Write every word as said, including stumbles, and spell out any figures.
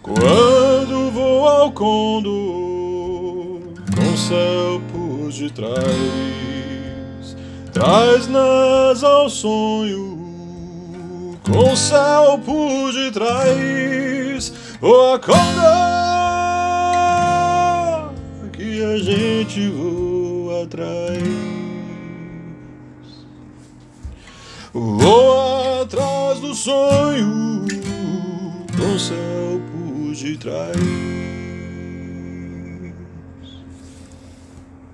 Quando vou ao condor, com o céu por detrás, traz nas ao sonho, com o céu por detrás. Oh, acorda, que a gente voa atrás, voa atrás do sonho, com o céu por detrás.